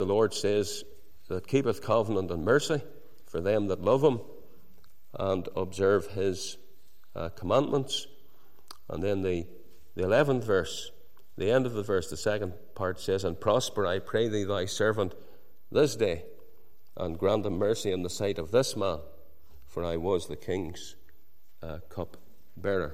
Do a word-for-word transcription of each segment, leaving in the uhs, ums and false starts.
the Lord says that keepeth covenant and mercy for them that love him and observe his uh, commandments. And then the, the eleventh verse, the end of the verse, the second part says, And prosper, I pray thee, thy servant this day, and grant him mercy in the sight of this man, for I was the king's uh, cup bearer.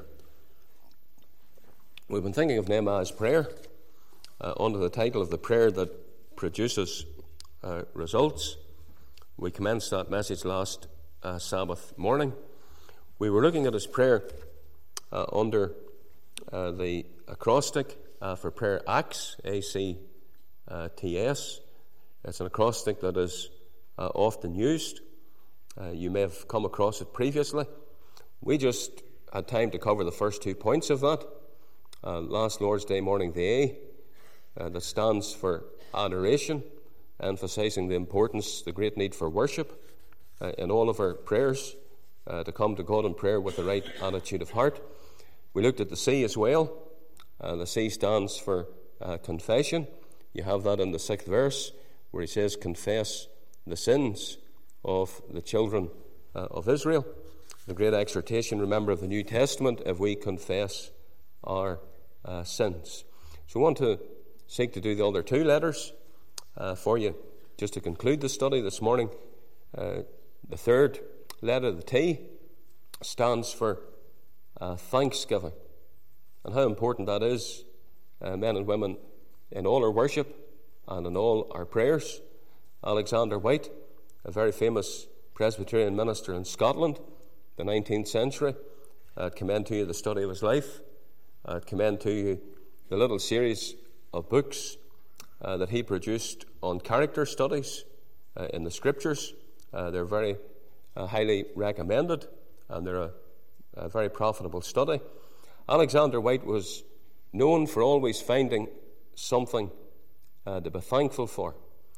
We've been thinking of Nehemiah's prayer uh, under the title of the prayer that produces uh, results. We commenced that message last uh, Sabbath morning. We were looking at his prayer uh, under uh, the acrostic uh, for prayer ACTS, A C T S. It's an acrostic that is uh, often used. Uh, you may have come across it previously. We just had time to cover the first two points of that. Uh, last Lord's Day morning, the A, uh, that stands for adoration, emphasizing the importance, the great need for worship uh, in all of our prayers, uh, to come to God in prayer with the right attitude of heart. We looked at the C as well. Uh, the C stands for uh, confession. You have that in the sixth verse, where he says, confess the sins of the children uh, of Israel. The great exhortation, remember, of the New Testament, if we confess our uh, sins. So we want to seek to do the other two letters uh, for you, just to conclude the study this morning. Uh, the third letter, the T, stands for uh, thanksgiving, and how important that is, uh, men and women, in all our worship and in all our prayers. Alexander White, a very famous Presbyterian minister in Scotland, the nineteenth century, I commend to you the study of his life. I commend to you the little series of books uh, that he produced on character studies uh, in the Scriptures. Uh, they're very uh, highly recommended, and they're a, a very profitable study. Alexander White was known for always finding something uh, to be thankful for.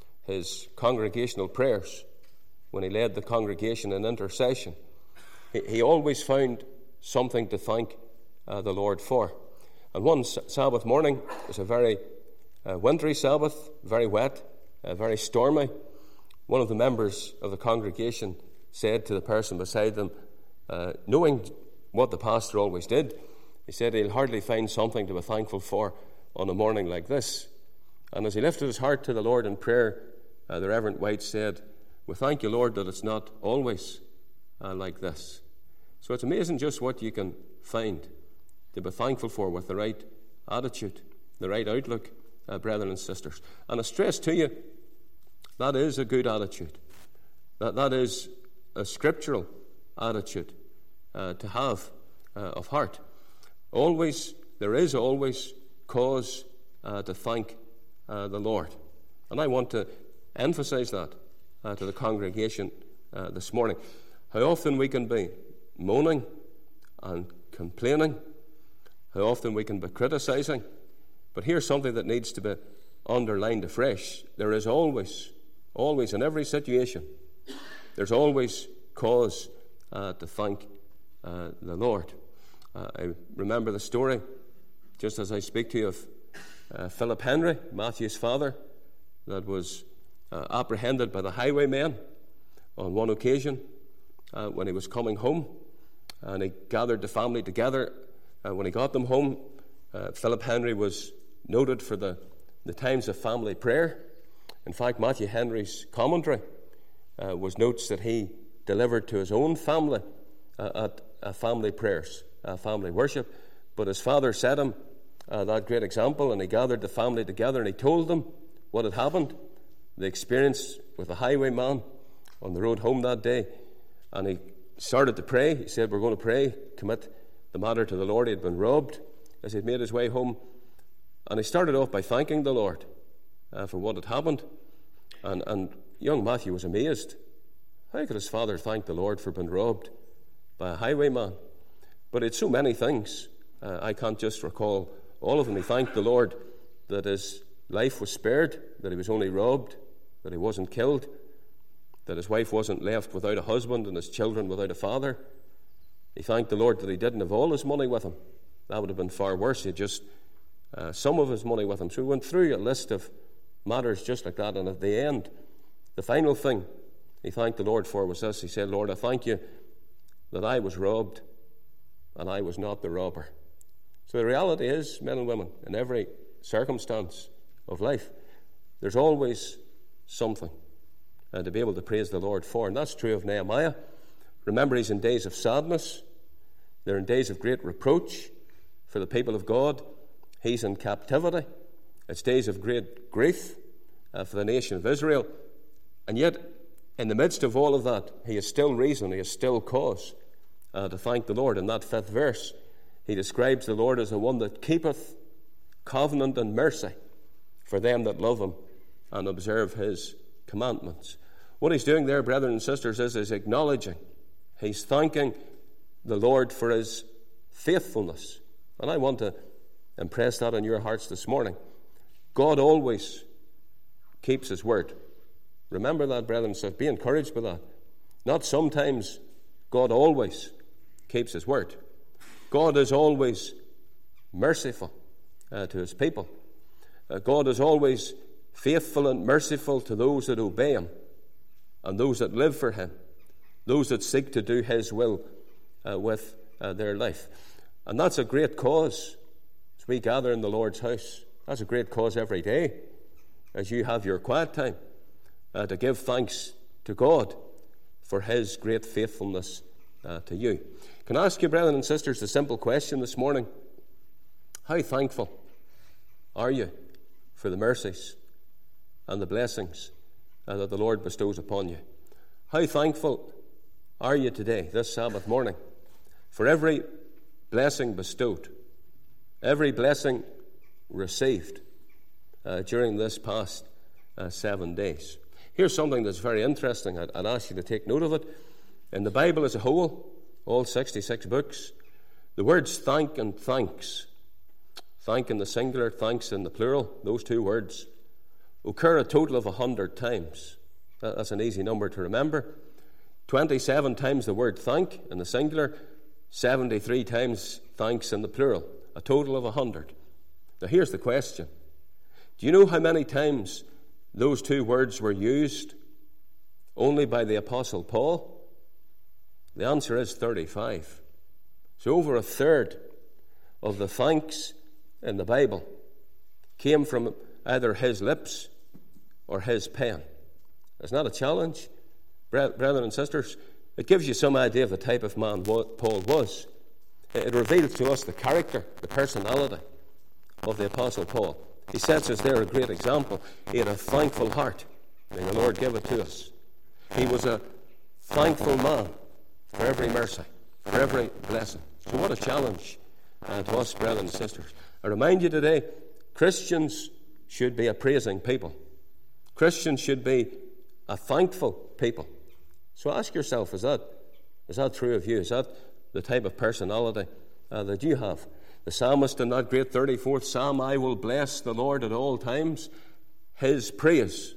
His congregational prayers, when he led the congregation in intercession, he, he always found something to thank uh, the Lord for. And one s- Sabbath morning, it was a very uh, wintry Sabbath, very wet, uh, very stormy. One of the members of the congregation said to the person beside them, uh, knowing what the pastor always did, he said he'll hardly find something to be thankful for on a morning like this. And as he lifted his heart to the Lord in prayer, uh, the Reverend White said, we thank you, Lord, that it's not always uh, like this. So it's amazing just what you can find to be thankful for with the right attitude, the right outlook, uh, brethren and sisters. And I stress to you, that is a good attitude. That, that is a scriptural attitude uh, to have uh, of heart. Always, there is always cause uh, to thank uh, the Lord. And I want to emphasize that uh, to the congregation uh, this morning. How often we can be moaning and complaining, how often we can be criticizing, but here's something that needs to be underlined afresh. There is always, always in every situation, there's always cause uh, to thank uh, the Lord. Uh, I remember the story, just as I speak to you, of uh, Philip Henry, Matthew's father, that was uh, apprehended by the highwaymen on one occasion uh, when he was coming home, and he gathered the family together. Uh, when he got them home, uh, Philip Henry was noted for the, the times of family prayer. In fact, Matthew Henry's commentary uh, was notes that he delivered to his own family uh, at uh, family prayers, uh, family worship. But his father set him uh, that great example, and he gathered the family together and he told them what had happened, the experience with the highwayman on the road home that day. And he started to pray. He said, we're going to pray, commit the matter to the Lord. He had been robbed as he'd made his way home. And he started off by thanking the Lord uh, for what had happened. And, and young Matthew was amazed. How could his father thank the Lord for being robbed by a highwayman? But it's so many things. Uh, I can't just recall all of them. He thanked the Lord that his life was spared, that he was only robbed, that he wasn't killed, that his wife wasn't left without a husband and his children without a father. He thanked the Lord that he didn't have all his money with him. That would have been far worse. He had just uh, some of his money with him. So he went through a list of matters just like that. And at the end, the final thing he thanked the Lord for was this. He said, Lord, I thank you that I was robbed and I was not the robber. So the reality is, men and women, in every circumstance of life, there's always something uh, to be able to praise the Lord for. And that's true of Nehemiah. Remember, he's in days of sadness. They're in days of great reproach for the people of God. He's in captivity. It's days of great grief uh, for the nation of Israel. And yet, in the midst of all of that, he has still reason, he has still cause uh, to thank the Lord. In that fifth verse, he describes the Lord as the one that keepeth covenant and mercy for them that love him and observe his commandments. What he's doing there, brethren and sisters, is, is acknowledging, he's thanking the Lord for his faithfulness. And I want to impress that on your hearts this morning. God always keeps his word. Remember that, brethren and sisters. Be encouraged by that. Not sometimes, God always keeps his word. God is always merciful uh, to his people. Uh, God is always faithful and merciful to those that obey him and those that live for him, those that seek to do his will uh, with uh, their life. And that's a great cause as we gather in the Lord's house. That's a great cause every day as you have your quiet time uh, to give thanks to God for his great faithfulness uh, to you. Can I ask you, brethren and sisters, the simple question this morning? How thankful are you for the mercies and the blessings uh, that the Lord bestows upon you? How thankful are you today, this Sabbath morning, for every blessing bestowed, every blessing received uh, during this past uh, seven days? Here's something that's very interesting. I'd, I'd ask you to take note of it. In the Bible as a whole, all sixty-six books, the words thank and thanks, thank in the singular, thanks in the plural, those two words, occur a total of one hundred times. That's an easy number to remember. twenty-seven times the word thank in the singular, seventy-three times thanks in the plural, a total of one hundred. Now here's the question. Do you know how many times those two words were used only by the Apostle Paul? The answer is thirty-five. So over a third of the thanks in the Bible came from either his lips or his pen. Isn't that a challenge, brethren and sisters? It gives you some idea of the type of man Paul was. It reveals to us the character, the personality of the Apostle Paul. He sets us there a great example. He had a thankful heart. May the Lord give it to us. He was a thankful man for every mercy, for every blessing. So what a challenge uh, to us, brethren and sisters. I remind you today, Christians should be a praising people. Christians should be a thankful people. So ask yourself, is that, is that true of you? Is that the type of personality uh, that you have? The psalmist in that great thirty-fourth Psalm, I will bless the Lord at all times. His praise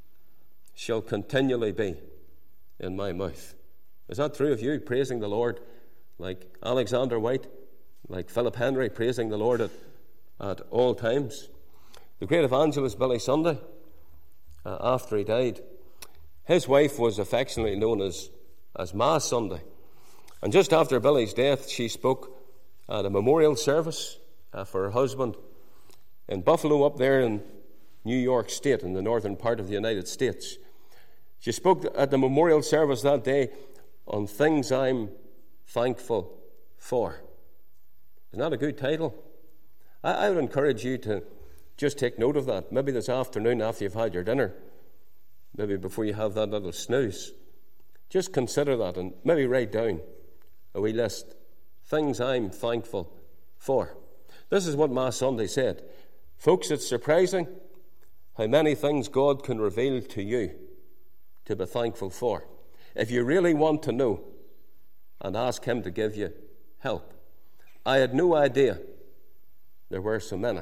shall continually be in my mouth. Is that true of you, praising the Lord like Alexander White, like Philip Henry, praising the Lord at, at all times? The great evangelist Billy Sunday, uh, after he died, his wife was affectionately known as, as Ma Sunday. And just after Billy's death, she spoke at a memorial service uh, for her husband in Buffalo, up there in New York State, in the northern part of the United States. She spoke at the memorial service that day on things I'm thankful for. Isn't that a good title? I, I would encourage you to just take note of that. Maybe this afternoon after you've had your dinner, maybe before you have that little snooze, just consider that and maybe write down a wee list. Things I'm thankful for. This is what Ma Sunday said. Folks, it's surprising how many things God can reveal to you to be thankful for. If you really want to know and ask him to give you help. I had no idea there were so many.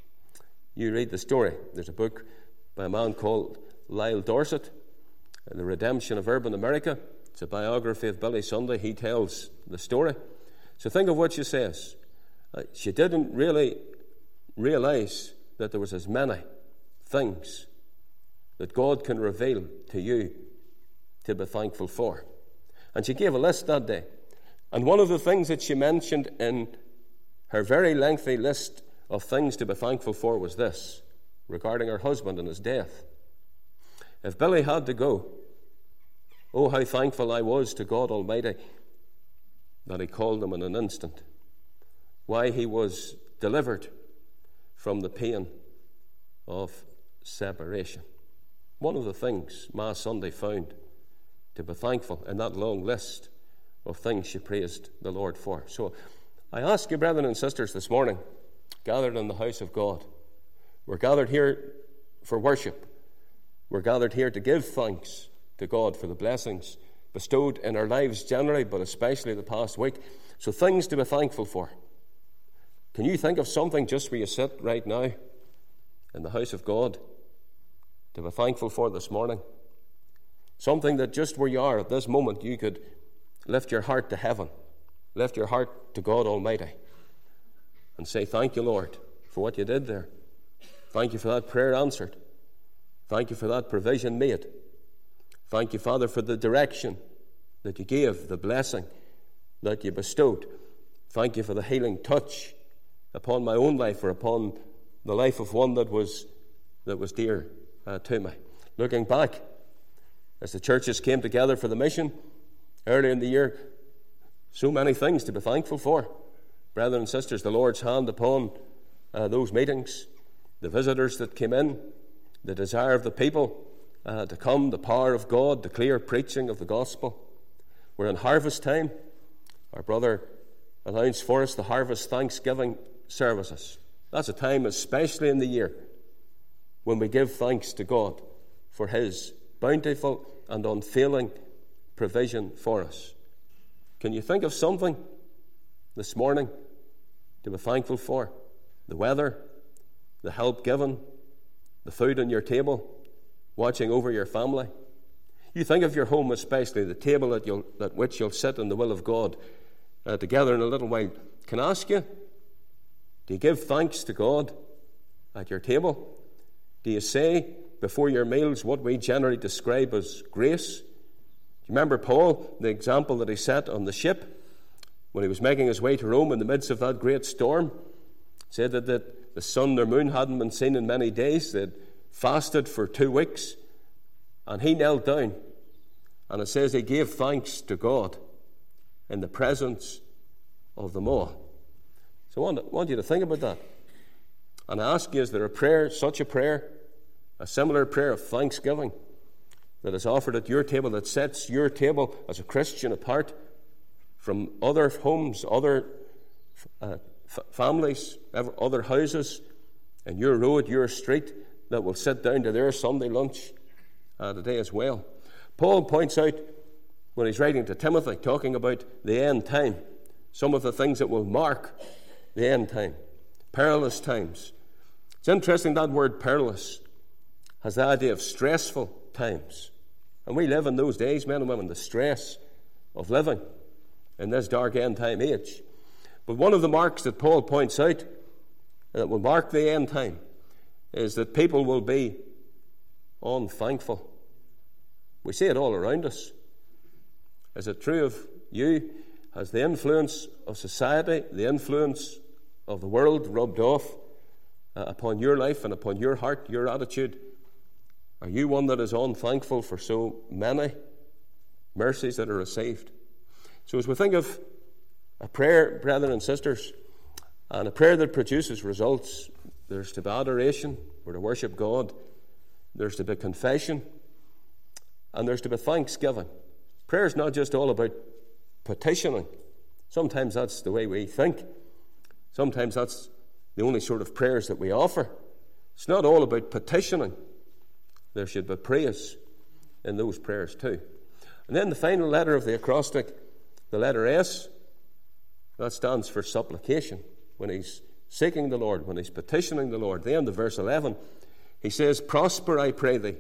You read the story. There's a book by a man called Lyle Dorset, The Redemption of Urban America. It's a biography of Billy Sunday. He tells the story. So think of what she says. Uh, she didn't really realize that there was as many things that God can reveal to you to be thankful for. And she gave a list that day. And one of the things that she mentioned in her very lengthy list of things to be thankful for was this, regarding her husband and his death. If Billy had to go, oh, how thankful I was to God Almighty that he called him in an instant. Why, he was delivered from the pain of separation. One of the things Ma Sunday found to be thankful in that long list of things she praised the Lord for. So I ask you, brethren and sisters, this morning, gathered in the house of God, we're gathered here for worship. We're gathered here to give thanks to God for the blessings bestowed in our lives generally, but especially the past week. So things to be thankful for. Can you think of something just where you sit right now in the house of God to be thankful for this morning? Something that just where you are at this moment you could lift your heart to heaven, lift your heart to God Almighty and say, thank you, Lord, for what you did there. Thank you for that prayer answered. Thank you for that provision made. Thank you, Father, for the direction that you gave, the blessing that you bestowed. Thank you for the healing touch upon my own life or upon the life of one that was that was dear uh, to me. Looking back, as the churches came together for the mission early in the year, so many things to be thankful for. Brethren and sisters, the Lord's hand upon uh, those meetings, the visitors that came in, the desire of the people uh, to come, the power of God, the clear preaching of the gospel. We're in harvest time. Our brother announced for us the harvest Thanksgiving services. That's a time, especially in the year, when we give thanks to God for his bountiful and unfailing provision for us. Can you think of something this morning to be thankful for? The weather, the help given, the food on your table, watching over your family. You think of your home, especially the table at, you'll, at which you'll sit in the will of God uh, together in a little while. Can I ask you, do you give thanks to God at your table? Do you say before your meals what we generally describe as grace? Do you remember Paul, the example that he set on the ship when he was making his way to Rome in the midst of that great storm? Said that, that the sun or moon hadn't been seen in many days. They'd fasted for two weeks. And he knelt down. And it says he gave thanks to God in the presence of them all. So I want, I want you to think about that. And I ask you, is there a prayer, such a prayer, a similar prayer of thanksgiving that is offered at your table, that sets your table as a Christian apart from other homes, other uh, f- families, other houses, and your road, your street, that will sit down to their Sunday lunch uh, today as well? Paul points out, when he's writing to Timothy, talking about the end time, some of the things that will mark the end time, perilous times. It's interesting that word perilous has the idea of stressful times. And we live in those days, men and women, the stress of living in this dark end time age. But one of the marks that Paul points out that will mark the end time is that people will be unthankful. We see it all around us. Is it true of you? Has the influence of society, the influence of the world rubbed off uh, upon your life and upon your heart, your attitude? Are you one that is unthankful for so many mercies that are received? So as we think of a prayer, brethren and sisters, and a prayer that produces results, there's to be adoration, we're to worship God, there's to be confession, and there's to be thanksgiving. Prayer is not just all about petitioning. Sometimes that's the way we think. Sometimes that's the only sort of prayers that we offer. It's not all about petitioning. There should be praise in those prayers too. And then the final letter of the acrostic, the letter S, that stands for supplication. When he's seeking the Lord, when he's petitioning the Lord, the end of verse eleven, he says, "Prosper, I pray thee,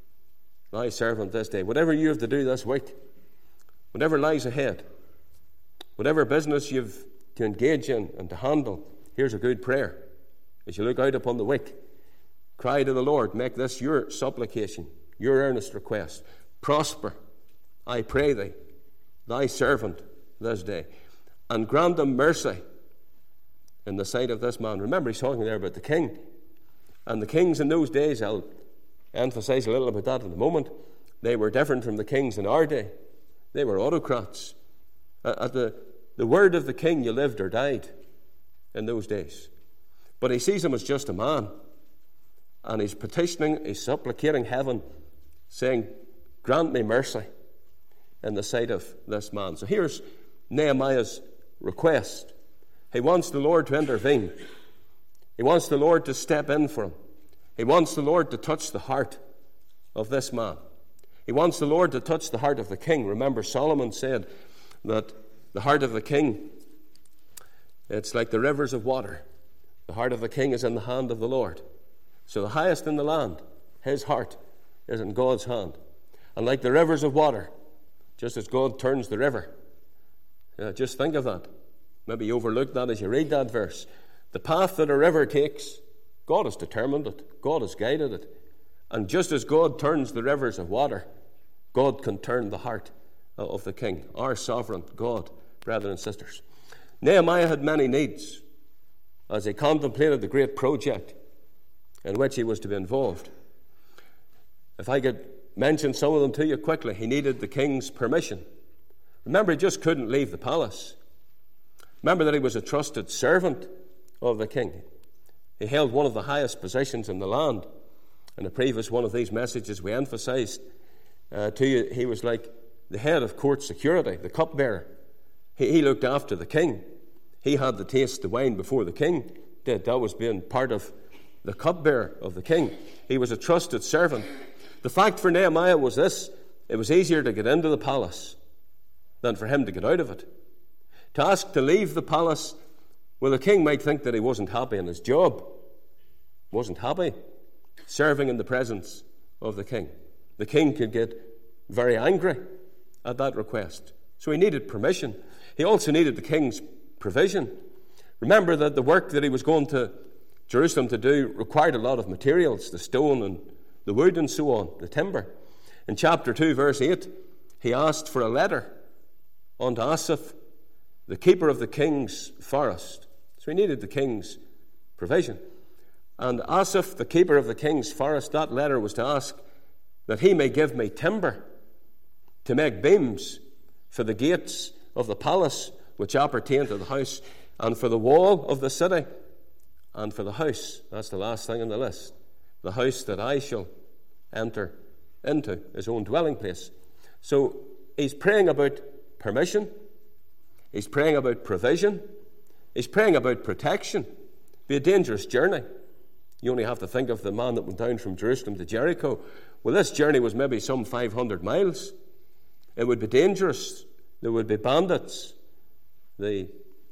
thy servant this day." Whatever you have to do this week, whatever lies ahead, whatever business you've to engage in and to handle, here's a good prayer as you look out upon the week. Cry to the Lord. Make this your supplication, your earnest request. Prosper, I pray thee, thy servant this day, and grant him mercy in the sight of this man. Remember, he's talking there about the king. And the kings in those days, I'll emphasize a little about that in a moment, they were different from the kings in our day. They were autocrats. At the, the word of the king, you lived or died in those days. But he sees him as just a man. And he's petitioning, he's supplicating heaven, saying, grant me mercy in the sight of this man. So here's Nehemiah's request. He wants the Lord to intervene. He wants the Lord to step in for him. He wants the Lord to touch the heart of this man. He wants the Lord to touch the heart of the king. Remember, Solomon said that the heart of the king, it's like the rivers of water. The heart of the king is in the hand of the Lord. So the highest in the land, his heart, is in God's hand. And like the rivers of water, just as God turns the river, uh, just think of that. Maybe you overlooked that as you read that verse. The path that a river takes, God has determined it. God has guided it. And just as God turns the rivers of water, God can turn the heart of the king, our sovereign God, brethren and sisters. Nehemiah had many needs as he contemplated the great project in which he was to be involved. If I could mention some of them to you quickly, he needed the king's permission. Remember, he just couldn't leave the palace. Remember that he was a trusted servant of the king. He held one of the highest positions in the land. In the previous one of these messages, we emphasized uh, to you, he was like the head of court security, the cupbearer. He, he looked after the king. He had to taste the wine before the king did. That was being part of the cupbearer of the king. He was a trusted servant. The fact for Nehemiah was this: it was easier to get into the palace than for him to get out of it. To ask to leave the palace, well, the king might think that he wasn't happy in his job, wasn't happy serving in the presence of the king. The king could get very angry at that request. So he needed permission. He also needed the king's provision. Remember that the work that he was going to Jerusalem to do required a lot of materials, the stone and the wood and so on, the timber. In chapter two, verse eight, he asked for a letter unto Asaph, the keeper of the king's forest. So he needed the king's provision. And Asaph, the keeper of the king's forest, that letter was to ask that he may give me timber to make beams for the gates of the palace which appertain to the house, and for the wall of the city, and for the house. That's the last thing on the list. The house that I shall enter into, his own dwelling place. So he's praying about permission. He's praying about provision. He's praying about protection. It'd be a dangerous journey. You only have to think of the man that went down from Jerusalem to Jericho. Well, this journey was maybe some five hundred miles. It would be dangerous. There would be bandits. The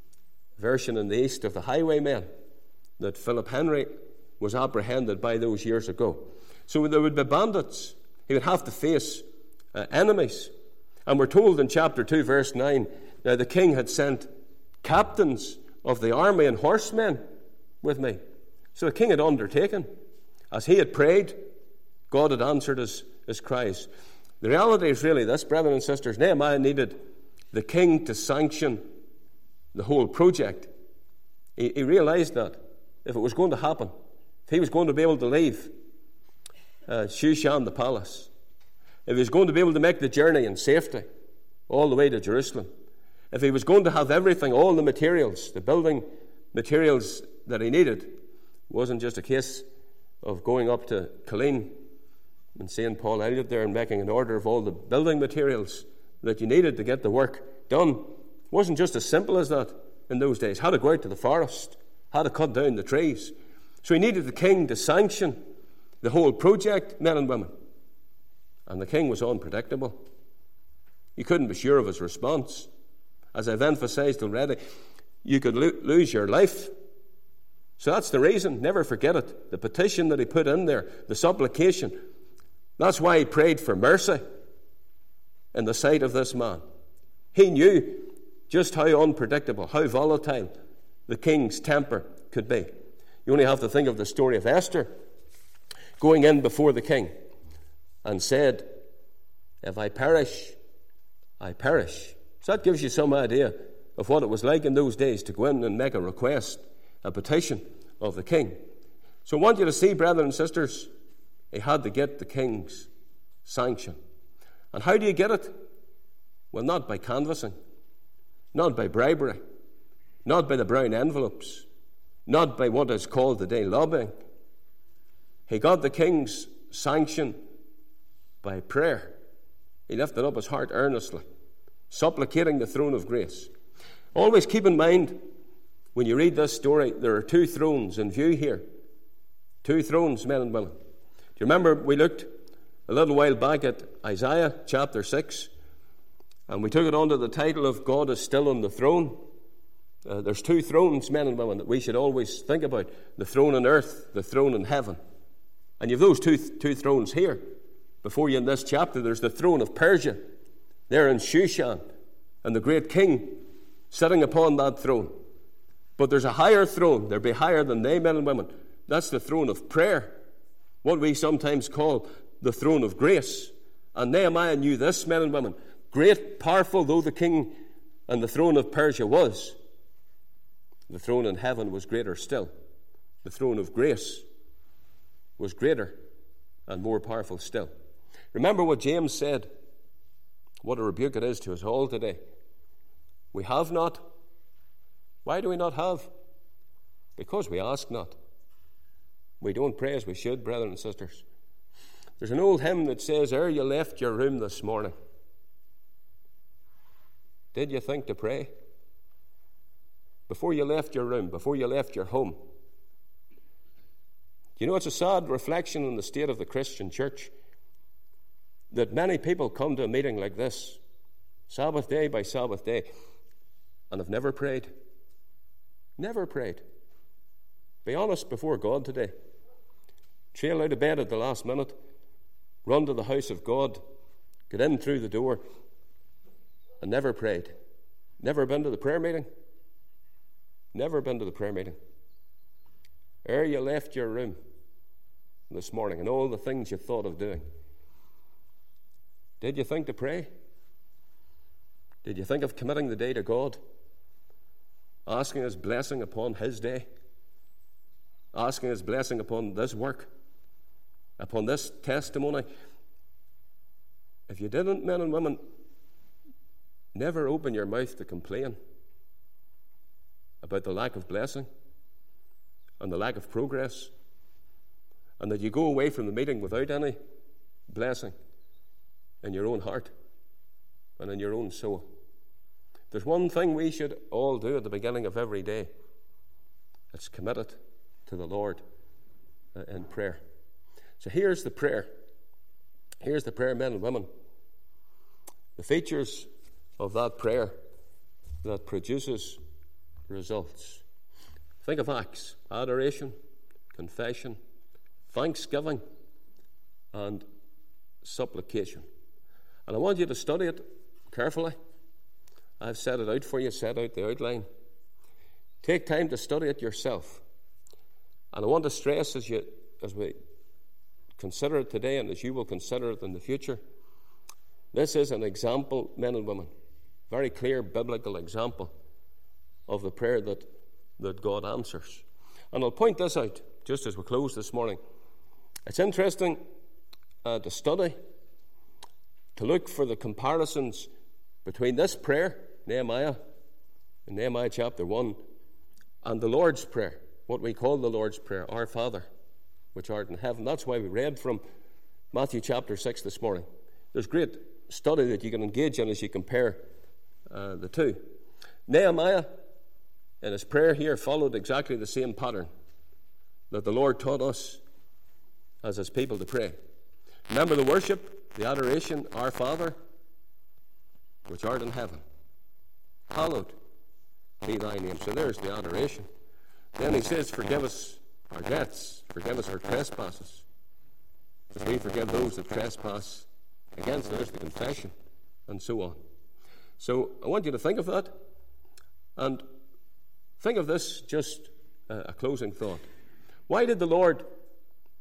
version in the east of the highwaymen that Philip Henry was apprehended by those years ago. So there would be bandits. He would have to face uh, enemies. And we're told in chapter two, verse nine, now the king had sent captains of the army and horsemen with me. So the king had undertaken. As he had prayed, God had answered his, his cries. The reality is really this, brethren and sisters. Nehemiah needed the king to sanction the whole project. He, he realized that if it was going to happen, if he was going to be able to leave uh, Shushan, the palace, if he was going to be able to make the journey in safety all the way to Jerusalem, if he was going to have everything, all the materials, the building materials that he needed, it wasn't just a case of going up to Killeen and seeing Paul Elliott there and making an order of all the building materials that you needed to get the work done. It wasn't just as simple as that in those days. Had to go out to the forest, had to cut down the trees. So he needed the king to sanction the whole project, men and women. And the king was unpredictable. You couldn't be sure of his response. As I've emphasized already, you could lo- lose your life. So that's the reason. Never forget it. The petition that he put in there, the supplication. That's why he prayed for mercy in the sight of this man. He knew just how unpredictable, how volatile the king's temper could be. You only have to think of the story of Esther going in before the king and said, if I perish, I perish. So that gives you some idea of what it was like in those days to go in and make a request, a petition of the king. So I want you to see, brethren and sisters, he had to get the king's sanction. And how do you get it? Well, not by canvassing, not by bribery, not by the brown envelopes, not by what is called today lobbying. He got the king's sanction by prayer. He lifted up his heart earnestly, supplicating the throne of grace. Always keep in mind, when you read this story, there are two thrones in view here. Two thrones, men and women. Do you remember we looked a little while back at Isaiah chapter six, and we took it under the title of God is still on the throne? Uh, there's two thrones, men and women, that we should always think about. The throne on earth, the throne in heaven. And you have those two, two thrones here. Before you in this chapter, there's the throne of Persia. There in Shushan, and the great king sitting upon that throne. But there's a higher throne. There'll be higher than they, men and women. That's the throne of prayer, what we sometimes call the throne of grace. And Nehemiah knew this, men and women. Great, powerful though the king and the throne of Persia was, the throne in heaven was greater still. The throne of grace was greater and more powerful still. Remember what James said. What a rebuke it is to us all today. We have not. Why do we not have? Because we ask not. We don't pray as we should, brethren and sisters. There's an old hymn that says, ere you left your room this morning, did you think to pray? Before you left your room, before you left your home. You know, it's a sad reflection on the state of the Christian church that many people come to a meeting like this, Sabbath day by Sabbath day, and have never prayed. Never prayed. Be honest before God today. Trail out of bed at the last minute, run to the house of God, get in through the door, and never prayed. Never been to the prayer meeting. Never been to the prayer meeting. Ere you left your room this morning and all the things you thought of doing, did you think to pray? Did you think of committing the day to God? Asking His blessing upon His day? Asking His blessing upon this work? Upon this testimony? If you didn't, men and women, never open your mouth to complain about the lack of blessing and the lack of progress, and that you go away from the meeting without any blessing in your own heart and in your own soul. There's one thing we should all do at the beginning of every day. It's commit it to the Lord in prayer. So here's the prayer. Here's the prayer, men and women. The features of that prayer that produces results. Think of acts: adoration, confession, thanksgiving, and supplication. And I want you to study it carefully. I've set it out for you, set out the outline. Take time to study it yourself. And I want to stress as you as we consider it today, and as you will consider it in the future, this is an example, men and women, very clear biblical example of the prayer that, that God answers. And I'll point this out just as we close this morning. It's interesting uh, to study, to look for the comparisons between this prayer, Nehemiah, in Nehemiah chapter one, and the Lord's Prayer, what we call the Lord's Prayer, Our Father, which art in heaven. That's why we read from Matthew chapter six this morning. There's great study that you can engage in as you compare uh, the two. Nehemiah, in his prayer here, followed exactly the same pattern that the Lord taught us as His people to pray. Remember the worship, the adoration, Our Father, which art in heaven, hallowed be thy name. So there's the adoration. Then he says, forgive us our debts, forgive us our trespasses, as we forgive those that trespass against us. There's the confession, and so on. So I want you to think of that, and think of this, just a closing thought. Why did the Lord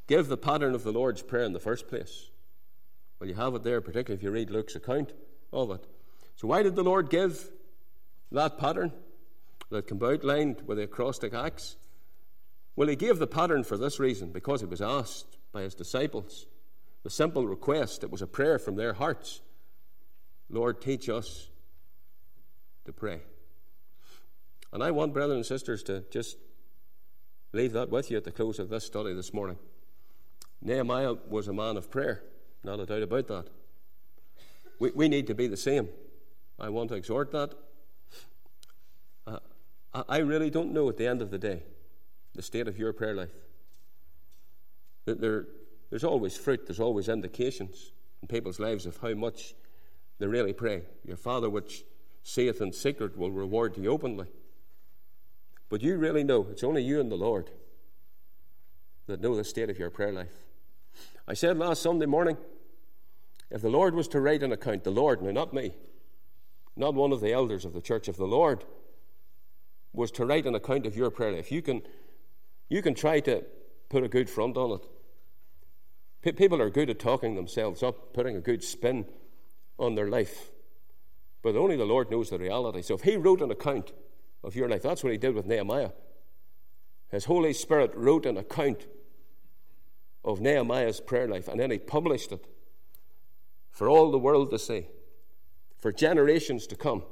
give the pattern of the Lord's Prayer in the first place? Well, you have it there, particularly if you read Luke's account of it. So why did the Lord give that pattern that can be outlined with the acrostic axe? Well, he gave the pattern for this reason, because he was asked by his disciples the simple request. It was a prayer from their hearts. Lord, teach us to pray. And I want, brothers and sisters, to just leave that with you at the close of this study this morning. Nehemiah was a man of prayer, not a doubt about that. We, we need to be the same. I want to exhort that. Uh, I really don't know at the end of the day the state of your prayer life. There, there's always fruit, there's always indications in people's lives of how much they really pray. Your Father which seeth in secret will reward you openly. But you really know, it's only you and the Lord that know the state of your prayer life. I said last Sunday morning, if the Lord was to write an account, the Lord, now not me, not one of the elders of the church, if the Lord was to write an account of your prayer life, you can, you can try to put a good front on it. P- people are good at talking themselves up, putting a good spin on their life. But only the Lord knows the reality. So if he wrote an account of your life, that's what he did with Nehemiah. His Holy Spirit wrote an account of Nehemiah's prayer life, and then he published it for all the world to see, for generations to come.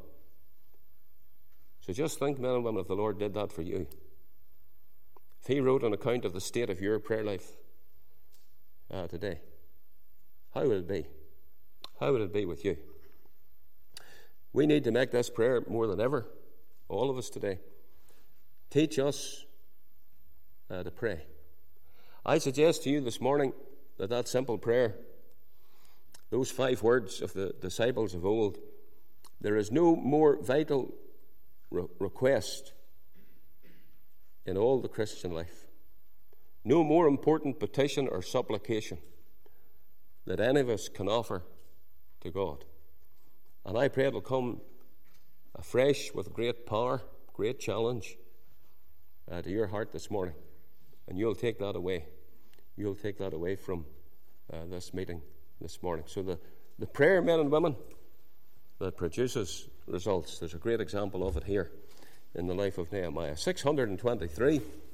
So just think, men and women, if the Lord did that for you. If he wrote an account of the state of your prayer life uh, today, how would it be? How would it be with you? We need to make this prayer more than ever, all of us today. Teach us uh, to pray. I suggest to you this morning that that simple prayer, those five words of the disciples of old, there is no more vital re- request in all the Christian life, no more important petition or supplication that any of us can offer to God. And I pray it will come afresh with great power, great challenge uh, to your heart this morning. And you'll take that away. You'll take that away from uh, this meeting this morning. So the, the prayer, men and women, that produces results. There's a great example of it here in the life of Nehemiah. six hundred twenty-three